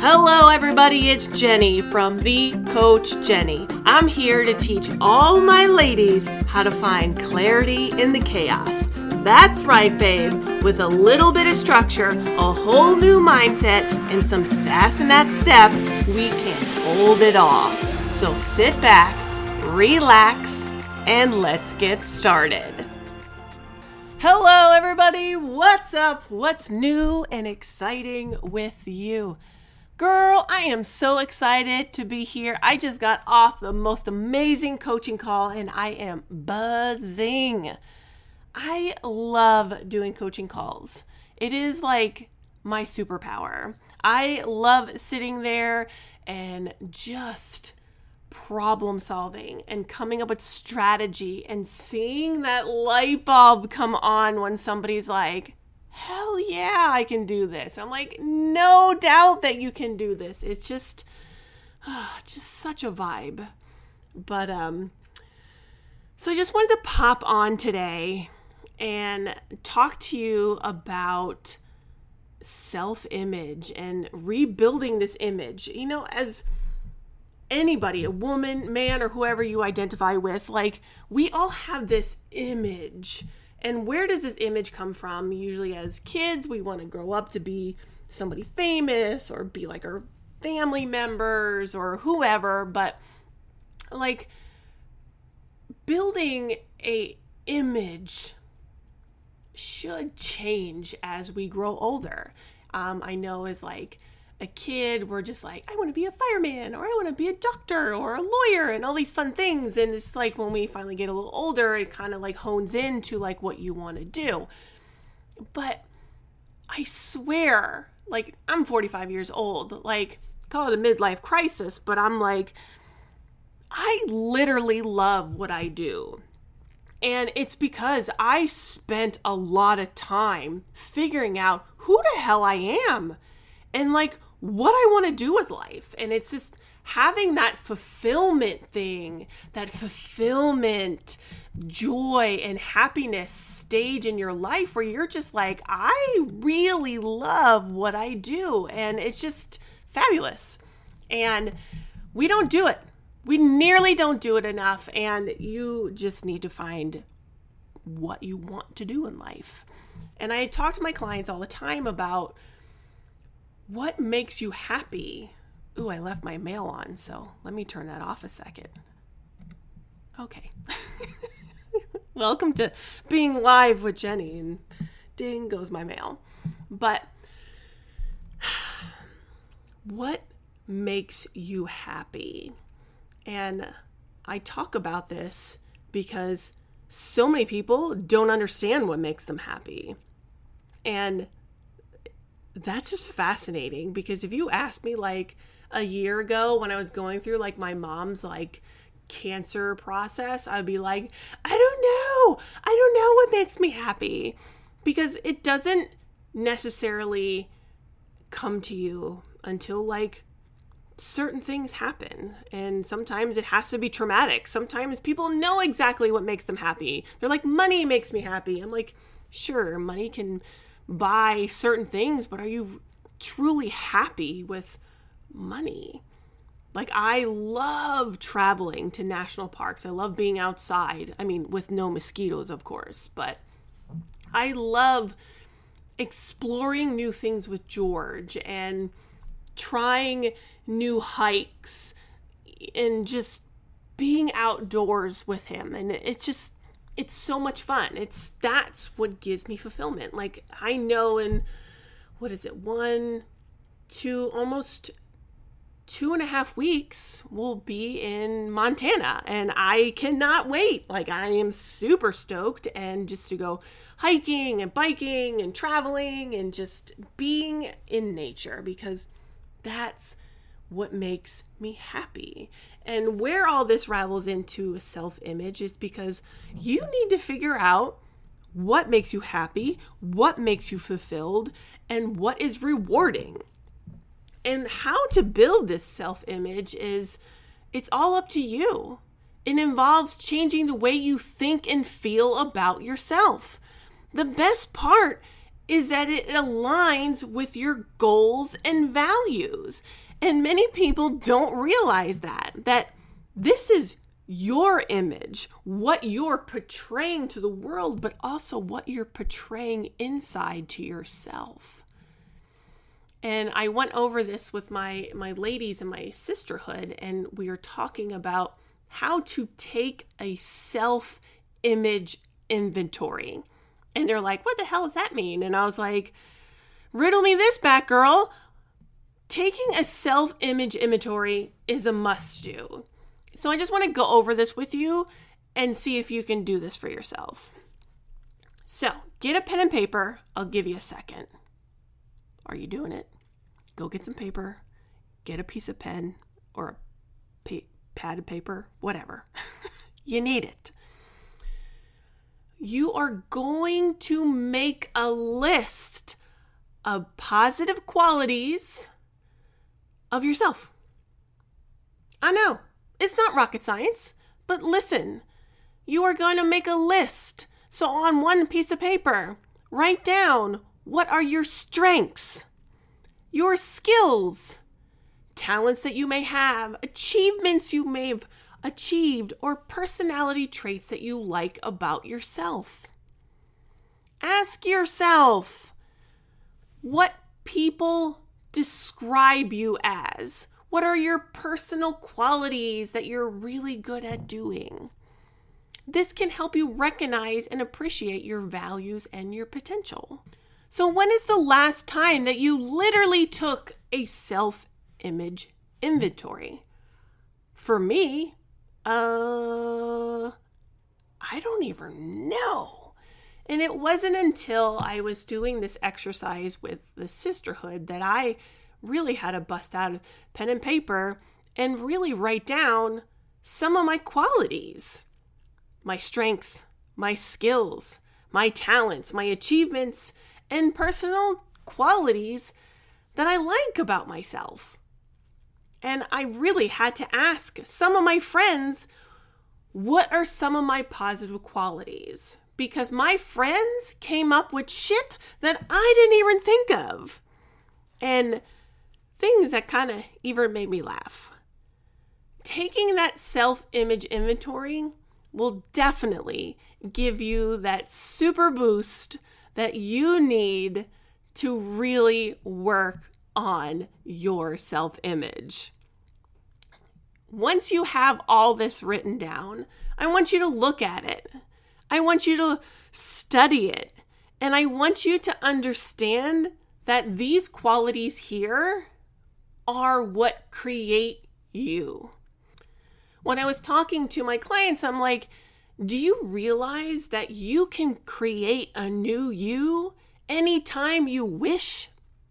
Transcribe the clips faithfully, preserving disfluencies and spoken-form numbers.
Hello everybody, it's Jenny from The Coach Jenny. I'm here to teach all my ladies how to find clarity in the chaos. That's right, babe. With a little bit of structure, a whole new mindset, and some sass in that step, we can hold it all. So sit back, relax, and let's get started. Hello everybody, what's up? What's new and exciting with you? Girl, I am so excited to be here. I just got off the most amazing coaching call and I am buzzing. I love doing coaching calls. It is like my superpower. I love sitting there and just problem solving and coming up with strategy and seeing that light bulb come on when somebody's like, hell yeah, I can do this. I'm like, no doubt that you can do this. It's just, oh, just such a vibe. But, um, so I just wanted to pop on today and talk to you about self-image and rebuilding this image. You know, as anybody, a woman, man, or whoever you identify with, like, we all have this image. And where does this image come from? Usually as kids, we want to grow up to be somebody famous or be like our family members or whoever. But like building a image should change as we grow older. Um, I know as like a kid, we're just like, I want to be a fireman, or I want to be a doctor or a lawyer and all these fun things. And it's like when we finally get a little older, it kind of like hones into like what you want to do. But I swear, like I'm forty-five years old, like call it a midlife crisis, but I'm like, I literally love what I do. And it's because I spent a lot of time figuring out who the hell I am and like what I want to do with life. And it's just having that fulfillment thing, that fulfillment, joy, and happiness stage in your life where you're just like, I really love what I do. And it's just fabulous. And we don't do it. We nearly don't do it enough. And you just need to find what you want to do in life. And I talk to my clients all the time about what makes you happy? Ooh, I left my mail on, so let me turn that off a second. Okay. Welcome to being live with Jenny, and ding goes my mail. But what makes you happy? And I talk about this because so many people don't understand what makes them happy. And that's just fascinating, because if you asked me like a year ago when I was going through like my mom's like cancer process, I'd be like, I don't know. I don't know what makes me happy, because it doesn't necessarily come to you until like certain things happen. And sometimes it has to be traumatic. Sometimes people know exactly what makes them happy. They're like, money makes me happy. I'm like, sure, money can buy certain things, but are you truly happy with money? Like, I love traveling to national parks. I love being outside. I mean, with no mosquitoes, of course, but I love exploring new things with George and trying new hikes and just being outdoors with him. And it's just, it's so much fun. It's, that's what gives me fulfillment. Like, I know in, what is it, one, two, almost two and a half weeks, we'll be in Montana, and I cannot wait. Like, I am super stoked, and just to go hiking and biking and traveling and just being in nature, because that's what makes me happy. And where all this ravels into self-image is because you need to figure out what makes you happy, what makes you fulfilled, and what is rewarding. And how to build this self-image is, it's all up to you. It involves changing the way you think and feel about yourself. The best part is that it aligns with your goals and values. And many people don't realize that, that this is your image, what you're portraying to the world, but also what you're portraying inside to yourself. And I went over this with my, my ladies in my sisterhood, and we were talking about how to take a self-image inventory. And they're like, what the hell does that mean? And I was like, riddle me this, Batgirl. Taking a self-image inventory is a must-do. So I just want to go over this with you and see if you can do this for yourself. So get a pen and paper. I'll give you a second. Are you doing it? Go get some paper. Get a piece of pen or a pa- pad of paper, whatever. You need it. You are going to make a list of positive qualities of yourself. I know, it's not rocket science, but listen, you are going to make a list. So on one piece of paper, write down what are your strengths, your skills, talents that you may have, achievements you may have achieved, or personality traits that you like about yourself. Ask yourself what people describe you as. What are your personal qualities that you're really good at doing? This can help you recognize and appreciate your values and your potential. So when is the last time that you literally took a self-image inventory? For me, uh, I don't even know. And it wasn't until I was doing this exercise with the sisterhood that I really had to bust out a pen and paper and really write down some of my qualities, my strengths, my skills, my talents, my achievements, and personal qualities that I like about myself. And I really had to ask some of my friends, what are some of my positive qualities? Because my friends came up with shit that I didn't even think of. And things that kind of even made me laugh. Taking that self-image inventory will definitely give you that super boost that you need to really work on your self-image. Once you have all this written down, I want you to look at it. I want you to study it. And I want you to understand that these qualities here are what create you. When I was talking to my clients, I'm like, do you realize that you can create a new you anytime you wish?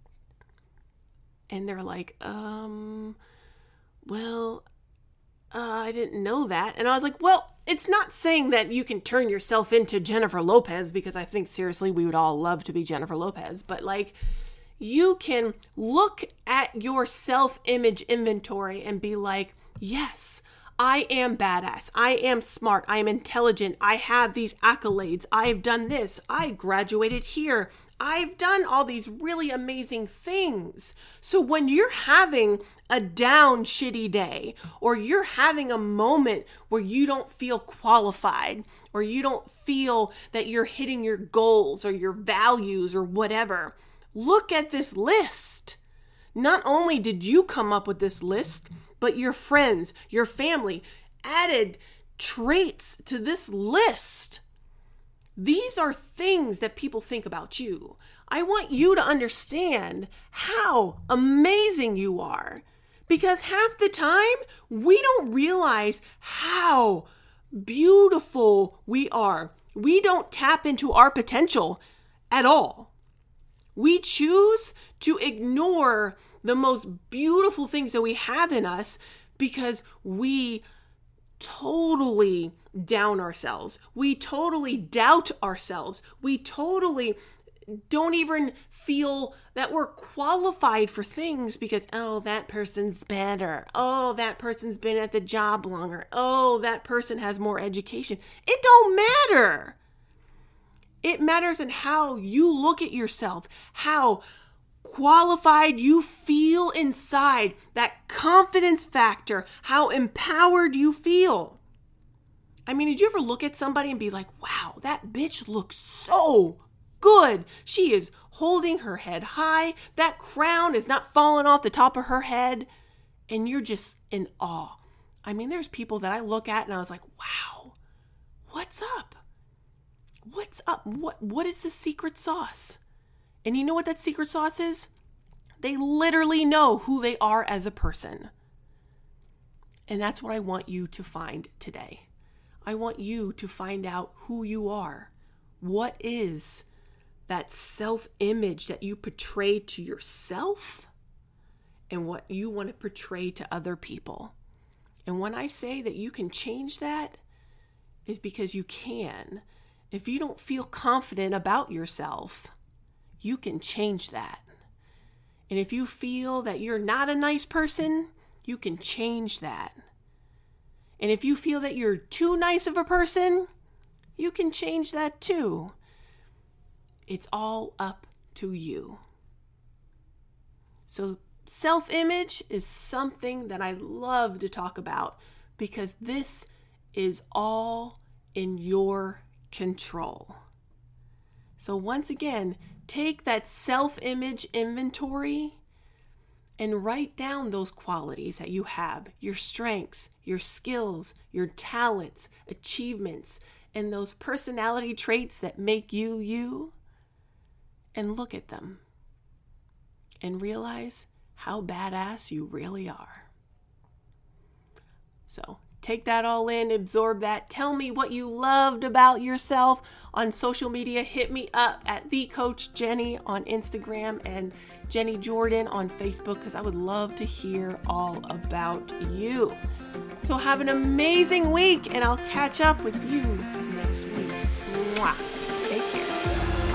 And they're like, um, well, uh, I didn't know that. And I was like, well, it's not saying that you can turn yourself into Jennifer Lopez, because I think seriously, we would all love to be Jennifer Lopez, but like, you can look at your self-image inventory and be like, yes, I am badass. I am smart. I am intelligent. I have these accolades. I've done this. I graduated here. I've done all these really amazing things. So when you're having a down shitty day, or you're having a moment where you don't feel qualified, or you don't feel that you're hitting your goals or your values or whatever, look at this list. Not only did you come up with this list, but your friends, your family added traits to this list. These are things that people think about you. I want you to understand how amazing you are, because half the time we don't realize how beautiful we are. We don't tap into our potential at all. We choose to ignore the most beautiful things that we have in us because we totally down ourselves. We totally doubt ourselves. We totally don't even feel that we're qualified for things because, oh, that person's better. Oh, that person's been at the job longer. Oh, that person has more education. It don't matter. It matters in how you look at yourself, how qualified you feel inside, that confidence factor, how empowered you feel. I mean, did you ever look at somebody and be like, wow, that bitch looks so good. She is holding her head high. That crown is not falling off the top of her head. And you're just in awe. I mean, there's people that I look at and I was like, wow, what's up? What's up? What What is the secret sauce? And you know what that secret sauce is? They literally know who they are as a person. And that's what I want you to find today. I want you to find out who you are. What is that self-image that you portray to yourself and what you want to portray to other people? And when I say that you can change that, is because you can. If you don't feel confident about yourself, you can change that. And if you feel that you're not a nice person, you can change that. And if you feel that you're too nice of a person, you can change that too. It's all up to you. So self-image is something that I love to talk about because this is all in your control. So once again, take that self-image inventory and write down those qualities that you have, your strengths, your skills, your talents, achievements, and those personality traits that make you you, and look at them and realize how badass you really are. So take that all in, absorb that. Tell me what you loved about yourself on social media. Hit me up at The Coach Jenny on Instagram and Jenny Jordan on Facebook because I would love to hear all about you. So have an amazing week and I'll catch up with you next week. Mwah. Take care.